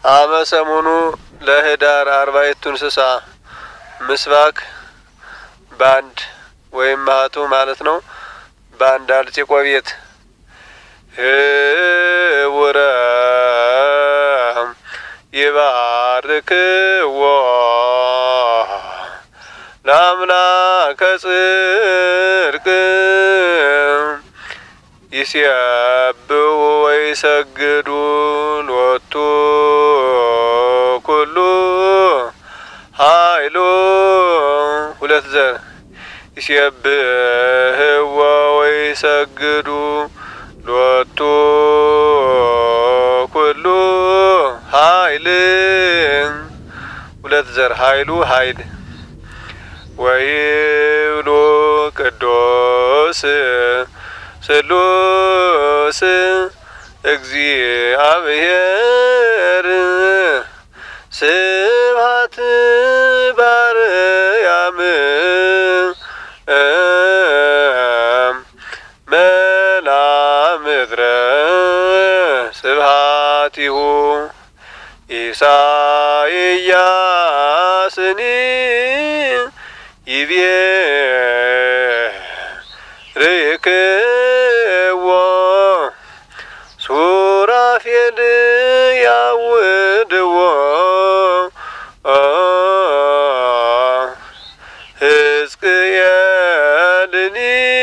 አመሰሙኑ ለህዳር 40 እንስሳ ምስባክ ባንድ ወይም ማቱ ማለት ነው። ባንድ አልጽቆ ቤት ወራ ይባርክዎ ለአምላከ ጽድቅ ይስያብዎ ወይሰግዱ ሎቱ ኩሉ ኃይሉ ሁለት ዘር ይስያብዎ ወይሰግዱ ሎቱ ኩሉ ኃይል ሁለት ዘር ኃይሉ ኃይል ወይብሉ ቅዱስ ስሉስ እግዚአብሔር ስብሐት ባርያም መላ ምድረ ስብሐቲሁ ኢሳይያስኒ ይቤ ርክዎ ሱራፌል ያውድዎ ሕዝቅኤልኒ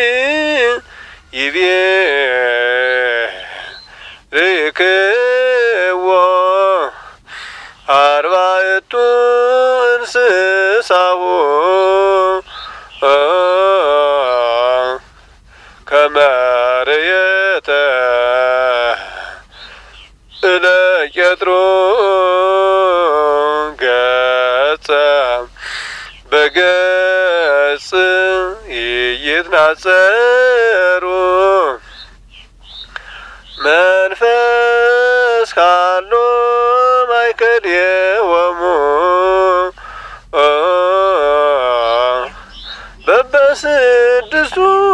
ይቤ ርክዎ አርባዕቱ እንስሳሁ ከመርየተ ለቄጥሮን ገጸ በገጽ ይትናጸሩ መንፈስ ካሎ ማይከልየወሙ በበስድስቱ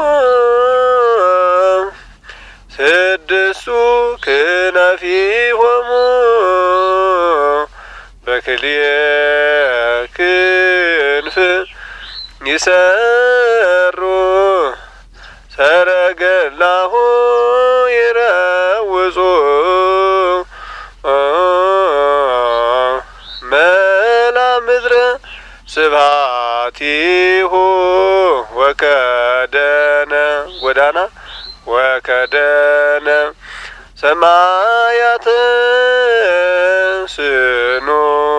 ስድስቱ ክነፊሆሙ በክልኤ ክንፍ ይሰሩ ሰረገላሁ ይረውጹ መላ ምድረ ስብሐቲሁ ወከደነ ጎዳና ወከደነ ሰማያተ ስኑ